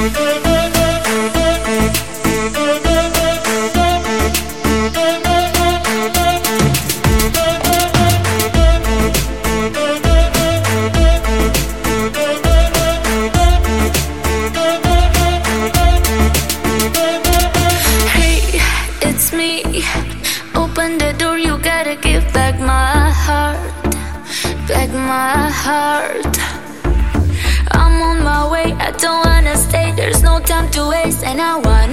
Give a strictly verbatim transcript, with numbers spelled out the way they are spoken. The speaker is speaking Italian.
My heart, I'm on my way, I don't wanna stay, there's no time to waste, and I want